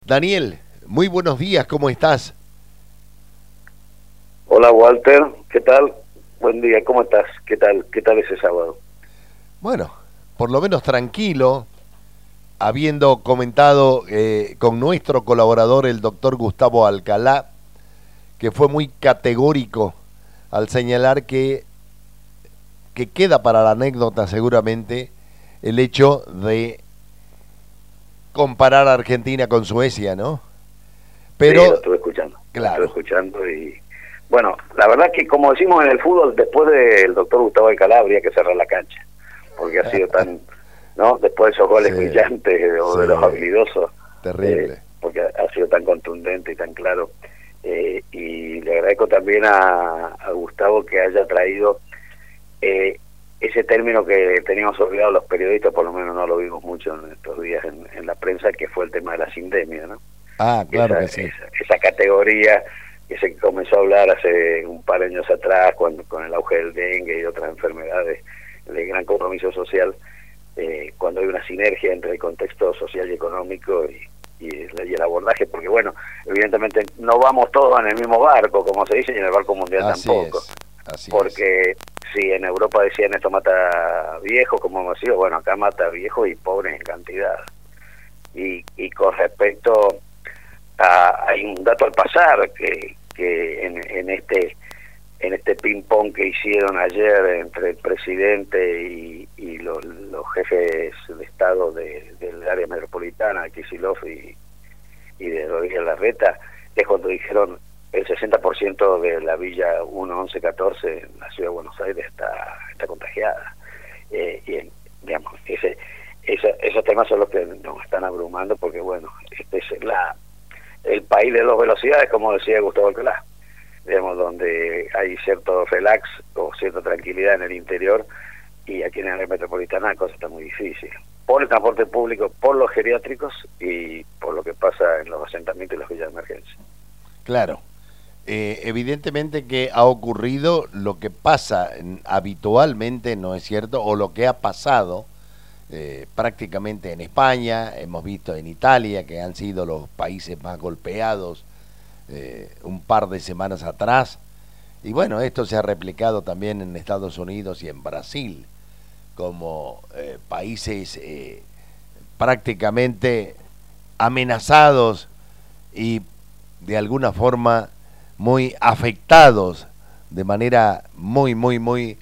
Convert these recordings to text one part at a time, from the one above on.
Daniel, muy buenos días, ¿cómo estás? Hola Walter, ¿qué tal? Buen día, ¿cómo estás? ¿Qué tal ese sábado? Bueno, por lo menos tranquilo, habiendo comentado con nuestro colaborador, el doctor Gustavo Alcalá, que fue muy categórico al señalar que queda para la anécdota seguramente el hecho de comparar a Argentina con Suecia, ¿no? Sí, Pero, lo estuve claro, escuchando y bueno, la verdad que como decimos en el fútbol, después del doctor Gustavo Alcalá habría que cerrar la cancha, porque ha sido tan, ¿no? Después de esos goles sí, brillantes o sí, de los habilidosos, terrible. porque ha sido tan contundente y tan claro. Y le agradezco también a Gustavo que haya traído eh, ese término que teníamos olvidado los periodistas, por lo menos no lo vimos mucho en estos días en la prensa, que fue el tema de la sindemia, ¿no? Ah, claro que sí. Esa categoría que se comenzó a hablar hace un par de años atrás, cuando con el auge del dengue y otras enfermedades de gran compromiso social, cuando hay una sinergia entre el contexto social y económico y el abordaje, porque bueno, evidentemente no vamos todos en el mismo barco, como se dice, y en el barco mundial Así tampoco, es, así es. porque si en Europa decían esto mata viejos, como hemos sido, bueno, acá mata viejos y pobres en cantidad. Y con respecto hay un dato al pasar que en este ping pong que hicieron ayer entre el presidente y los jefes de estado del área metropolitana, Kicillof y de Rodríguez Larreta, es cuando dijeron el 60% de la villa 1-11-14 en la ciudad de Buenos Aires está contagiada. Digamos, esos temas son los que nos están abrumando, porque bueno, este es el país de dos velocidades, como decía Gustavo Alcalá, digamos, donde hay cierto relax o cierta tranquilidad en el interior, y aquí en el área metropolitana la cosa está muy difícil, por el transporte público, por los geriátricos y por lo que pasa en los asentamientos y las villas de emergencia. Claro. Evidentemente que ha ocurrido lo que pasa habitualmente, ¿no es cierto? O lo que ha pasado prácticamente en España, hemos visto en Italia, que han sido los países más golpeados un par de semanas atrás. Y bueno, esto se ha replicado también en Estados Unidos y en Brasil, como países prácticamente amenazados y de alguna forma muy afectados de manera muy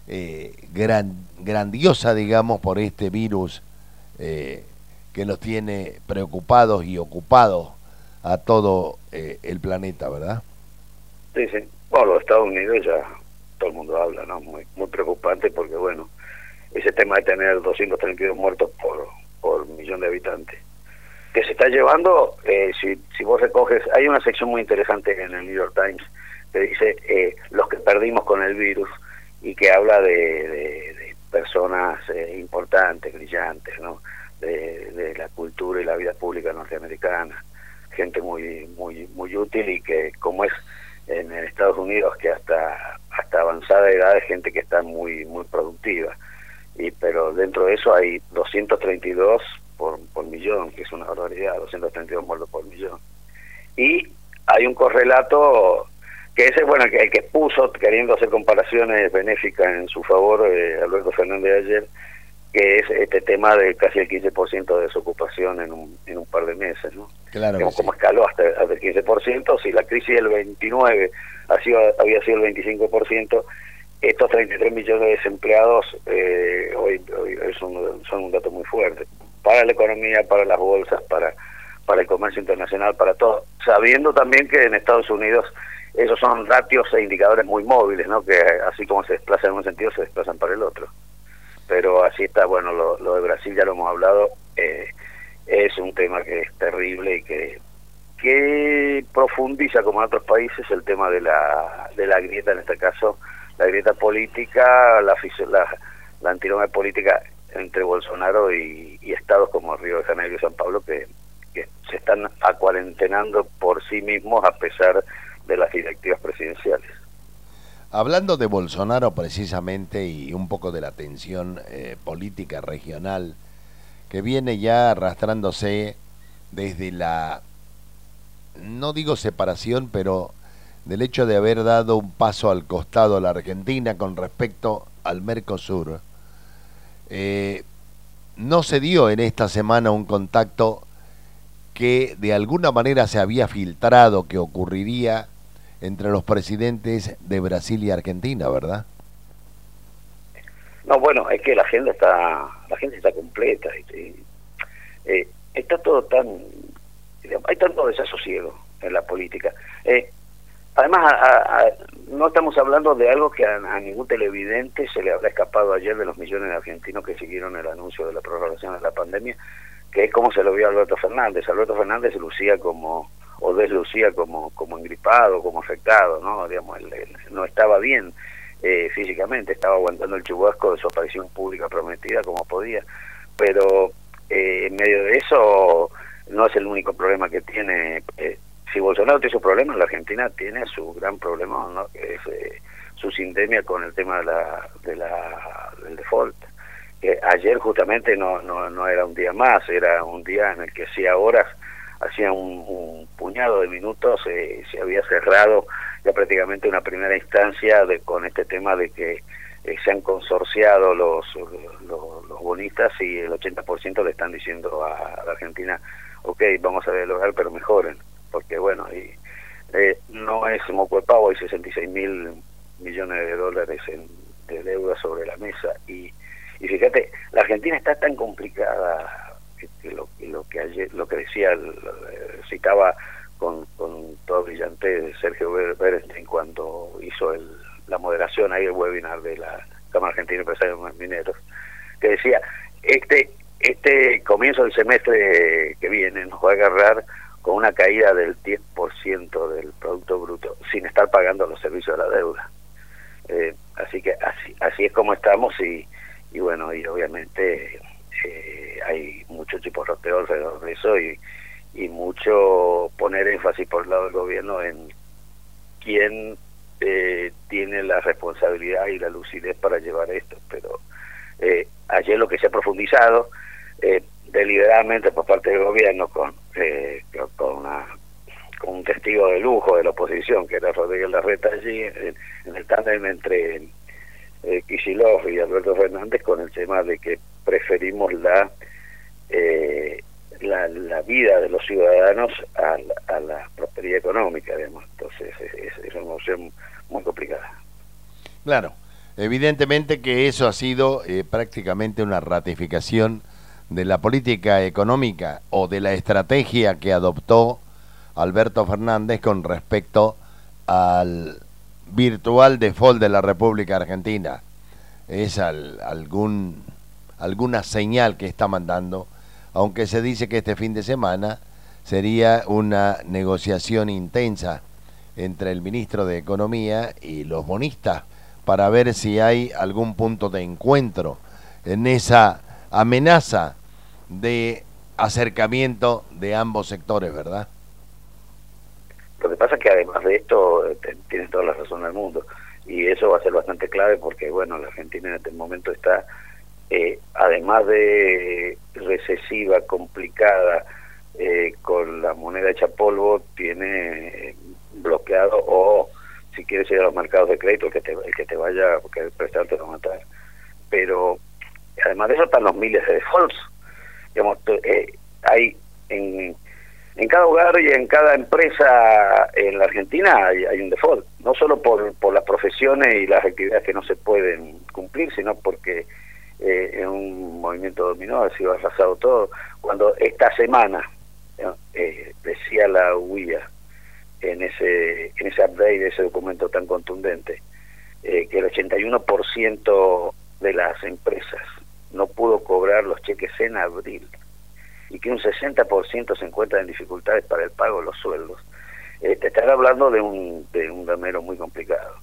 grandiosa, digamos, por este virus eh, que nos tiene preocupados y ocupados a todo el planeta, ¿verdad? Sí, sí. Bueno, los Estados Unidos ya todo el mundo habla, ¿no? Muy preocupante, porque bueno, ese tema de tener 232 muertos por millón de habitantes, que se está llevando, si vos recoges, hay una sección muy interesante en el New York Times que dice los que perdimos con el virus, y que habla de personas importantes, brillantes, ¿no? De la cultura y la vida pública norteamericana, gente muy útil, y que como es en Estados Unidos, que hasta avanzada edad es gente que está muy productiva, pero dentro de eso hay 232 por millón, que es una barbaridad, 232 muertos por millón. Y hay un correlato que ese, bueno, el que puso, queriendo hacer comparaciones benéficas en su favor, Alberto Fernández ayer, que es este tema de casi el 15% de desocupación en un par de meses, ¿no? Claro que Digamos, sí. como escaló hasta el 15%, si la crisis del 29 había sido el 25%, estos 33 millones de desempleados hoy son un dato muy fuerte para la economía, para las bolsas, para el comercio internacional, para todo, sabiendo también que en Estados Unidos esos son ratios e indicadores muy móviles, ¿no? Que así como se desplazan en un sentido, se desplazan para el otro. Pero así está, bueno, lo de Brasil ya lo hemos hablado, es un tema que es terrible y que profundiza, como en otros países, el tema de la grieta, en este caso la grieta política, la antinomia política entre Bolsonaro y estados como Río de Janeiro y San Pablo, que se están acuarentenando por sí mismos a pesar de las directivas presidenciales. Hablando de Bolsonaro precisamente y un poco de la tensión política regional que viene ya arrastrándose desde la no digo separación, pero del hecho de haber dado un paso al costado a la Argentina con respecto al Mercosur. Eh, no se dio en esta semana un contacto que de alguna manera se había filtrado que ocurriría entre los presidentes de Brasil y Argentina, ¿verdad? No, bueno, es que la agenda está completa. Está todo tan, digamos, hay tanto desasosiego en la política. Además, no estamos hablando de algo que a ningún televidente se le habrá escapado ayer de los millones de argentinos que siguieron el anuncio de la prorrogación de la pandemia, que es como se lo vio a Alberto Fernández. Alberto Fernández lucía como, o deslucía como engripado, como afectado, ¿no? Digamos, él no estaba bien físicamente, estaba aguantando el chubasco de su aparición pública prometida como podía, pero en medio de eso no es el único problema que tiene. Si Bolsonaro tiene sus problemas, la Argentina tiene su gran problema, ¿no? Que es su sindemia con el tema del default. Ayer justamente no era un día más, era un día en el que hacía horas, hacía un puñado de minutos, se había cerrado ya prácticamente una primera instancia con este tema de que se han consorciado los bonistas y el 80% le están diciendo a la Argentina, ok, vamos a dialogar, pero mejoren, porque bueno, no es moco de pavo, hay 66.000 millones de dólares de deuda sobre la mesa, y fíjate, la Argentina está tan complicada que lo que ayer, lo que decía, citaba con toda brillantez Sergio Berenstein cuando hizo la moderación ahí, el webinar de la Cámara Argentina de Empresarios Mineros, que decía, este comienzo del semestre que viene nos va a agarrar con una caída del 10% del Producto Bruto, sin estar pagando los servicios de la deuda. Así que así es como estamos, y bueno, y obviamente hay mucho chiporroteo alrededor de eso, y mucho poner énfasis por el lado del gobierno en quién tiene la responsabilidad y la lucidez para llevar esto. Pero ayer lo que se ha profundizado deliberadamente por parte del gobierno con un testigo de lujo de la oposición, que era Rodríguez Larreta, allí en el tándem entre Kicillof y Alberto Fernández, con el tema de que preferimos la vida de los ciudadanos a la prosperidad económica, digamos. Entonces es una opción muy complicada. Claro, evidentemente que eso ha sido prácticamente una ratificación de la política económica o de la estrategia que adoptó Alberto Fernández con respecto al virtual default de la República Argentina. Es alguna señal que está mandando, aunque se dice que este fin de semana sería una negociación intensa entre el ministro de Economía y los bonistas para ver si hay algún punto de encuentro en esa amenaza de acercamiento de ambos sectores, ¿verdad? Lo que pasa es que además de esto, tienes toda la razón del mundo, y eso va a ser bastante clave porque, bueno, la Argentina en este momento está, además de recesiva, complicada, con la moneda hecha polvo, tiene bloqueado, o si quieres ir a los mercados de crédito, el que te vaya, porque el prestador te va a matar. Pero además de eso están los miles de defaults. Digamos, hay en cada hogar y en cada empresa en la Argentina hay un default, no solo por las profesiones y las actividades que no se pueden cumplir, sino porque en un movimiento dominó ha sido arrasado todo. Cuando esta semana decía la UIA en ese update de ese documento tan contundente, que el 81% de las empresas no pudo cobrar los cheques en abril, y que un 60% se encuentra en dificultades para el pago de los sueldos, te están hablando de un damero muy complicado.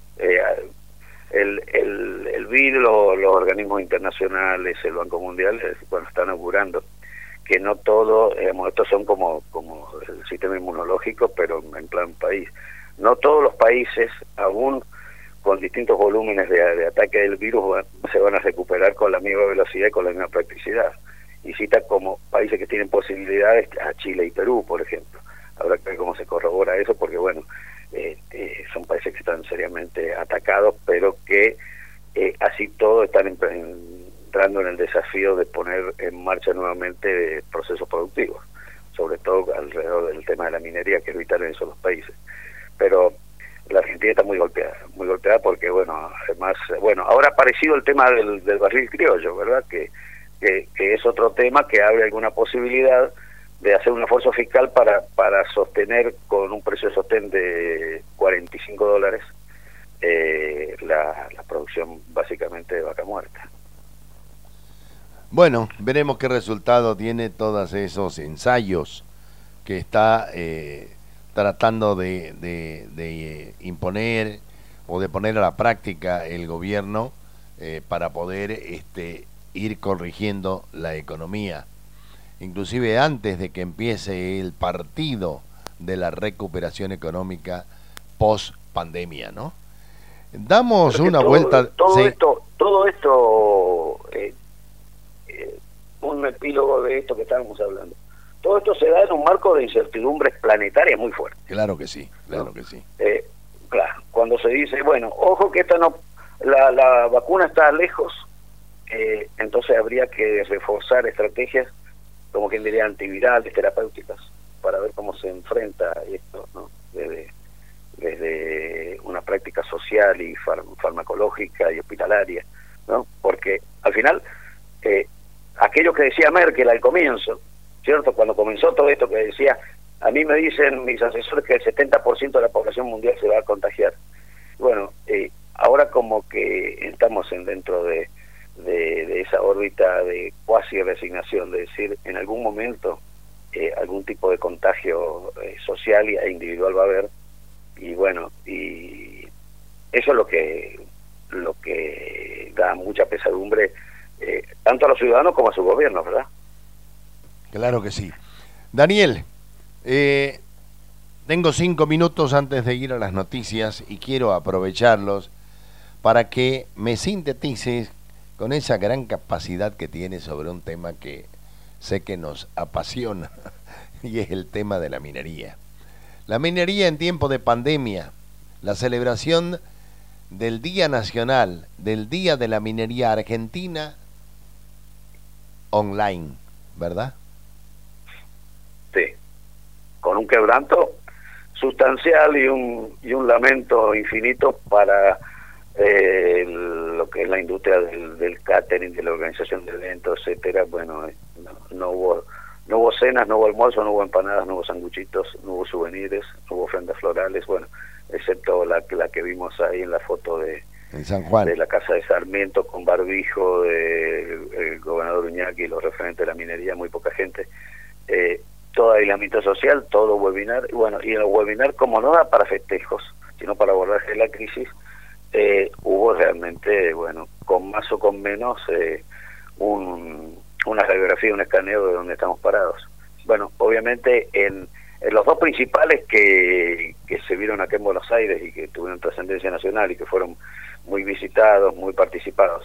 El BID, los organismos internacionales, el Banco Mundial, bueno, están augurando que no todo, estos son como el sistema inmunológico, pero en plan país. No todos los países, aún con distintos volúmenes de ataque del virus, se van a recuperar con la misma velocidad y con la misma practicidad. Y cita como países que tienen posibilidades a Chile y Perú, por ejemplo. Habrá que ver cómo se corrobora eso, porque bueno, son países que están seriamente atacados, pero que así todo están entrando en el desafío de poner en marcha nuevamente procesos productivos, sobre todo alrededor del tema de la minería, que es vital en esos dos países. Pero la Argentina está muy golpeada porque, bueno, además, bueno, ahora ha aparecido el tema del barril criollo, ¿verdad? Que es otro tema que abre alguna posibilidad de hacer un esfuerzo fiscal para sostener con un precio de sostén de $45 la producción básicamente de vaca muerta. Bueno, veremos qué resultado tiene todos esos ensayos que está tratando de imponer o de poner a la práctica el gobierno para poder ir corrigiendo la economía. Inclusive antes de que empiece el partido de la recuperación económica post pandemia, ¿no? Damos una vuelta. Todo esto, un epílogo de esto que estábamos hablando. Todo esto se da en un marco de incertidumbres planetarias muy fuerte. Claro que sí, claro, ¿no? Que sí. Claro, cuando se dice, bueno, ojo que la vacuna está lejos, entonces habría que reforzar estrategias, como quien diría, antivirales, terapéuticas, para ver cómo se enfrenta esto, ¿no? Desde una práctica social y farmacológica y hospitalaria, ¿no? Porque al final, aquello que decía Merkel al comienzo, ¿cierto? Cuando comenzó todo esto que decía, a mí me dicen mis asesores que el 70% de la población mundial se va a contagiar. Bueno, ahora como que estamos dentro de esa órbita de cuasi resignación, de decir, en algún momento algún tipo de contagio social e individual va a haber, y bueno, y eso es lo que da mucha pesadumbre tanto a los ciudadanos como a sus gobiernos, ¿verdad? Claro que sí. Daniel, tengo 5 minutos antes de ir a las noticias y quiero aprovecharlos para que me sintetices con esa gran capacidad que tiene sobre un tema que sé que nos apasiona y es el tema de la minería. La minería en tiempo de pandemia, la celebración del Día Nacional, del Día de la Minería Argentina online, ¿verdad? Sí, con un quebranto sustancial y un lamento infinito para lo que es la industria del catering, de la organización de eventos, etcétera. Bueno, no hubo cenas, no hubo almuerzo, no hubo empanadas, no hubo sanguchitos, no hubo souvenirs, no hubo ofrendas florales, bueno, excepto la que vimos ahí en la foto en San Juan, de la casa de Sarmiento con barbijo del gobernador Uñaki y los referentes de la minería, muy poca gente. Todo aislamiento social, todo webinar, y bueno, y el webinar como no da para festejos, sino para abordaje de la crisis, hubo realmente, bueno, con más o con menos, una radiografía, un escaneo de dónde estamos parados. Bueno, obviamente en los dos principales que se vieron acá en Buenos Aires y que tuvieron trascendencia nacional y que fueron muy visitados, muy participados,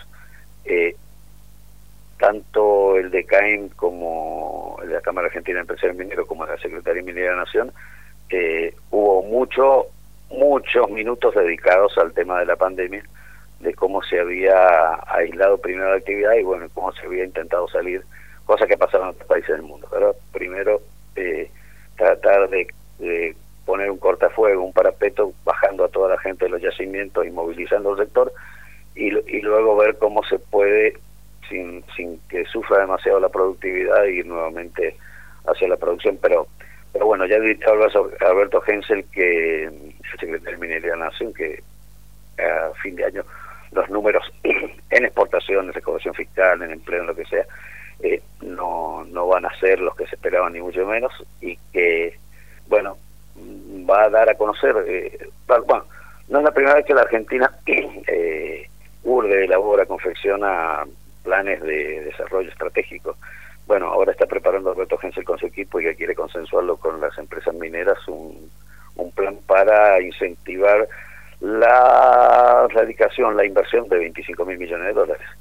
tanto el de CAEM como el de la Cámara Argentina de Empresarios Mineros como la Secretaría de Minería de la Nación, hubo muchos minutos dedicados al tema de la pandemia, de cómo se había aislado primero la actividad y bueno, cómo se había intentado salir, cosas que pasaron en otros países del mundo, ¿verdad? Primero, tratar de poner un cortafuego, un parapeto, bajando a toda la gente de los yacimientos y movilizando el sector, y luego ver cómo se puede, sin que sufra demasiado la productividad, ir nuevamente hacia la producción. Pero bueno, ya dicho Alberto Hensel, que el secretario de Minería de la Nación, que a fin de año los números en exportación, en recaudación fiscal, en empleo, en lo que sea, no van a ser los que se esperaban, ni mucho menos, y que, bueno, va a dar a conocer, bueno, no es la primera vez que la Argentina urde, elabora, confecciona planes de desarrollo estratégico. Bueno, ahora está preparando Alberto Hensel con su equipo y que quiere consensuarlo con las empresas mineras, un plan para incentivar la radicación, la inversión de $25.000 millones.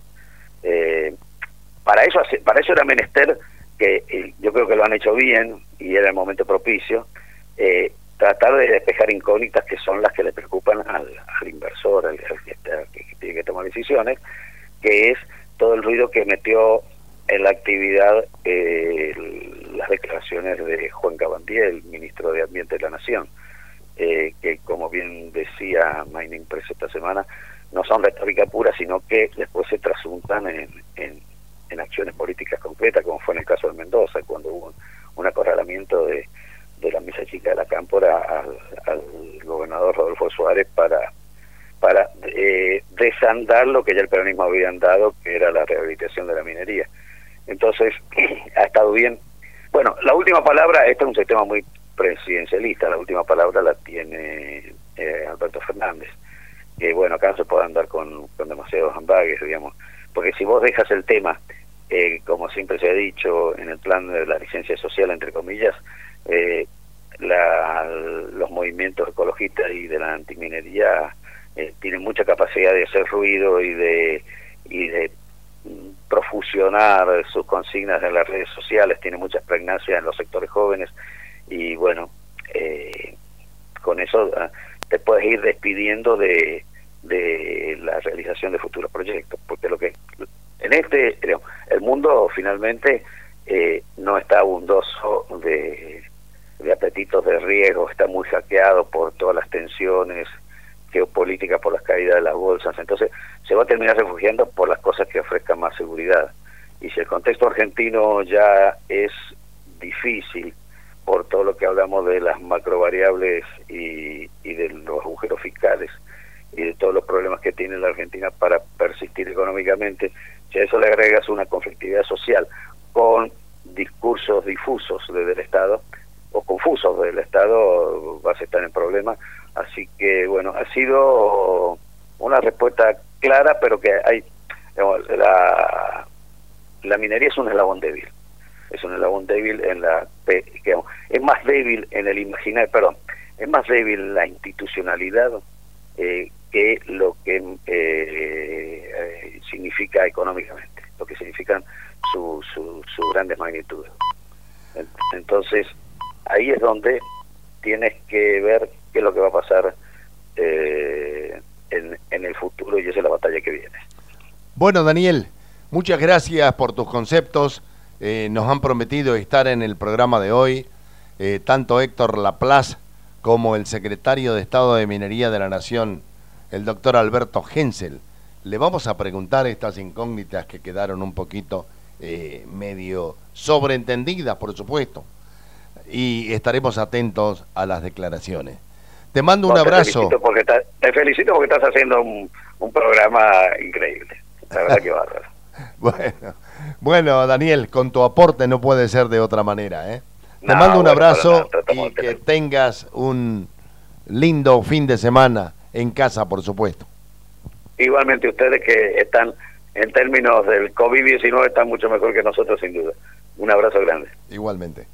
Para eso era menester, que yo creo que lo han hecho bien y era el momento propicio, tratar de despejar incógnitas que son las que le preocupan al inversor, al que tiene que tomar decisiones, que es todo el ruido que metió en la actividad las declaraciones de Juan Cabandier, el ministro de Ambiente de la Nación, que como bien decía Mining Press esta semana, no son retórica pura, sino que después se trasuntan en acciones políticas concretas, como fue en el caso de Mendoza, cuando hubo un acorralamiento de la mesa chica de la Cámpora al gobernador Rodolfo Suárez para desandar lo que ya el peronismo había andado, que era la rehabilitación de la minería. Entonces, ha estado bien. Bueno, la última palabra, este es un sistema muy presidencialista, la última palabra la tiene Alberto Fernández, que bueno, acá no se puede andar con demasiados ambages, digamos, porque si vos dejas el tema, como siempre se ha dicho, en el plan de la licencia social, entre comillas, los movimientos ecologistas y de la antiminería tienen mucha capacidad de hacer ruido y de profusionar sus consignas en las redes sociales, tiene mucha pregnancia en los sectores jóvenes, y bueno, con eso te puedes ir despidiendo de la realización de futuros proyectos, porque lo que en el mundo finalmente no está abundoso de apetitos de riesgo, está muy hackeado por todas las tensiones geopolíticas, por las caídas de las bolsas, entonces se va a terminar refugiando por las cosas que ofrezcan más seguridad. Y si el contexto argentino ya es difícil por todo lo que hablamos de las macrovariables y de los agujeros fiscales y de todos los problemas que tiene la Argentina para persistir económicamente, si a eso le agregas una conflictividad social con discursos difusos desde el Estado o confusos del Estado, vas a estar en problemas. Así que bueno, ha sido una respuesta clara, pero que hay, digamos, la minería es un eslabón débil, digamos, es más débil en el imaginario, perdón, es más débil la institucionalidad que lo que significa económicamente, lo que significan sus grandes magnitudes. Entonces ahí es donde tienes que ver qué es lo que va a pasar en el futuro, y esa es la batalla que viene. Bueno, Daniel, muchas gracias por tus conceptos. Nos han prometido estar en el programa de hoy, tanto Héctor Laplace como el secretario de Estado de Minería de la Nación, el doctor Alberto Hensel. Le vamos a preguntar estas incógnitas que quedaron un poquito medio sobreentendidas, por supuesto, y estaremos atentos a las declaraciones. Te mando un abrazo. Te felicito porque estás haciendo un programa increíble. La verdad que bárbaro. Bueno, Daniel, con tu aporte no puede ser de otra manera, ¿eh? Te mando un abrazo y que tengas un lindo fin de semana en casa, por supuesto. Igualmente ustedes, que están en términos del COVID-19 están mucho mejor que nosotros, sin duda. Un abrazo grande. Igualmente.